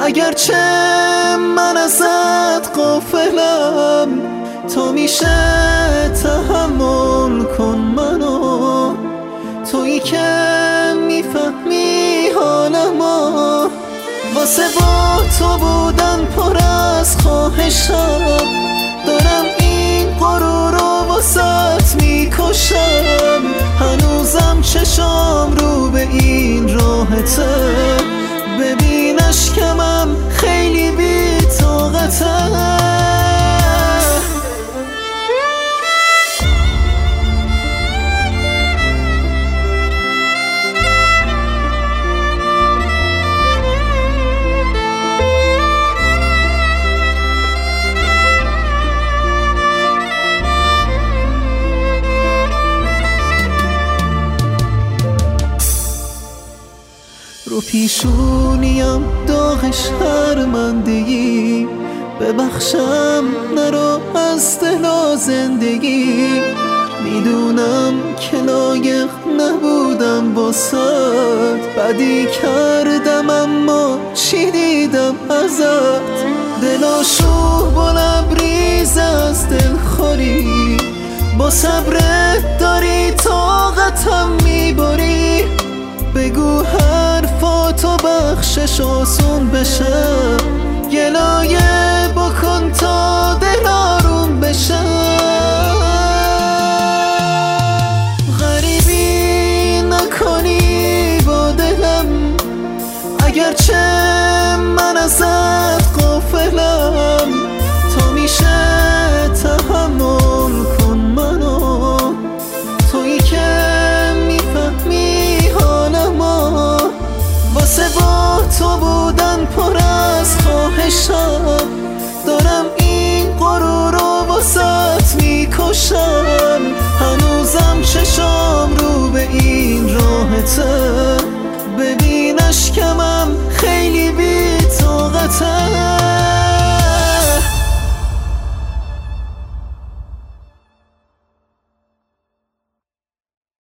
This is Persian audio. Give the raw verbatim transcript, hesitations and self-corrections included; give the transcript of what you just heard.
اگرچه من ازت غافلم، تو میشه تحمل کن منو، تویی که میفهمی حالمو. واسه با تو بودن پر از خواهشم، دارم این غرور رو واسط میکشم. هنوزم چشام رو به این راحته، ببین اشکمم خیلی بی طاقته. رو پیشونیم داغ شرمندگی، ببخشم نرو از دل و زندگی. میدونم که لایق نبودم واسد، بدی کردم اما چی دیدم ازت. دلاشوب و لبریز از دل خوری، با صبرت داری طاقتم میبری. بگو حرفاتو بخشش آسون بشه، گلایه بکن تا دل آروم بشه. غریبی نکنی با دلم، اگرچه من ازت غافلم، تو میشه تحمل کن منو، تویی که واسه با تو بودن پر از خواهشم،